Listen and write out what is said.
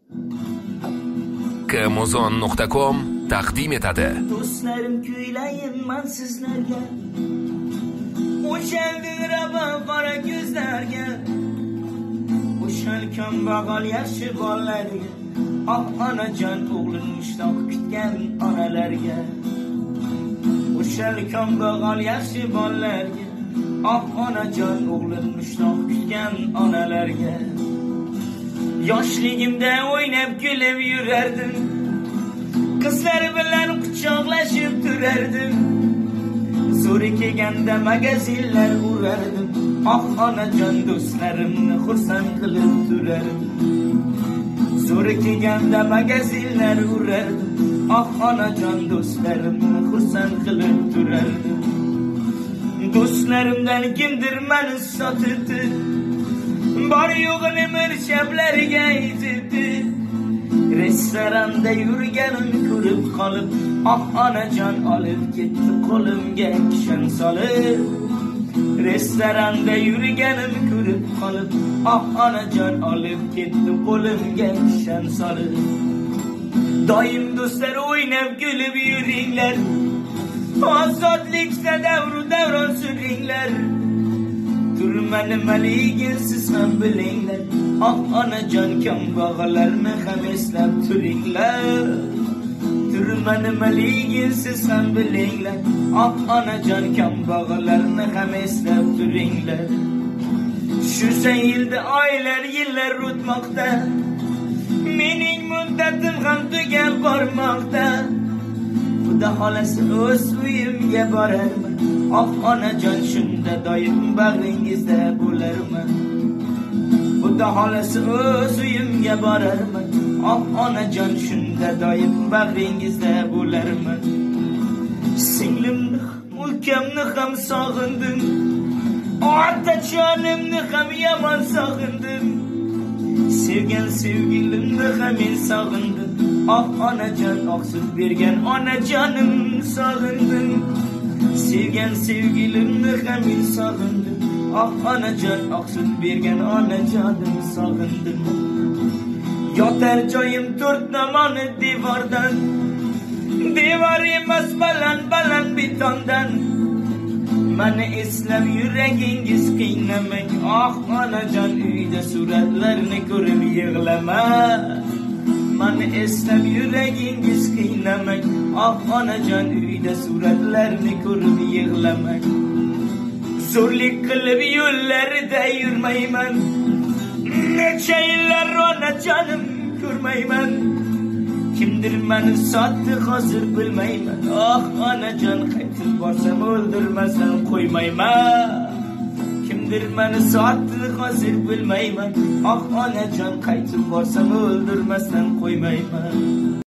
kmuzon.com taqdim etadi. Do'stlarim kuylayin men sizlarga, o'shandir rabo qora ko'zlarga, o'shan kambag'al yaxshi bolalarga, onajon o'g'lin mushtoq kutgan onalarga, o'shan kambag'al yaxshi bolalarga, onajon o'g'lin mushtoq kutgan onalarga. Yoshligimda o'ynab kulib yurardim, qizlar bilan quchoqlashib turardim. Zo'ri kelganda magazinlar urardim, onajon do'stlarimni xursand qilib turardim. Zo'ri kelganda magazinlar urardim, onajon do'stlarimni xursand qilib turardim. Do'stlarimdan kimdir meni sotibdi, bor yo'g'ini mirshablarga aytibdi. Restoranda yurganim ko'rib qolib, onajon olib ketdi qo'limga kishan solib. Restoranda yurganim ko'rib qolib, onajon olib ketdi qo'limga kishan solib. Doim do'stlar o'ynab kulib yuringlar, ozodlikda davru davron suringlar. Turmani maligin siz ham bilinglar, onajon kambag'allarni ham eslab turinglar. Turmani maligin siz ham bilinglar, onajon kambag'allarni ham eslab turinglar. Shu yilda oylar yillar o'tmoqda, mening muddatim ham tugab bormoqda. Xudo xolasa o'z uyimga borarman, onajon shunda doim bag'ringizda bo'larman. Xudo xolasa o'z uyimga borarman, onajon shunda doim bag'ringizda bo'larman. Singlimni, ukamni ham sog'indim, otajonimni ham yomon sog'indim. Sevgan sevgilimni ham men sog'indim, onajon oqsut bergan onajonim sog'indim. Sevgan sevgilimni ham men sog'indim, onajon oqsut bergan onajonim sog'indim. Yotar joyim to'rt tomoni devordan, devor emas baland betondan. Mani eslab yuragingiz qiynamang, onajon uyda suratlarni ko'rib yig'lama. Mani eslab yuragingiz qiynamang, onajon uyda suratlarni ko'rib yig'lamang. Zo'rlik qilib yo'llarida yurmayman, necha yillar onajonim ko'rmayman. Kimdir meni sotdi hozir bilmayman, onajon qaytib borsam o'ldirmasam qo'ymayman. Kimdir meni sotdi hozir bilmayman, onajon qaytib borsam o'ldirmasam qo'ymayman.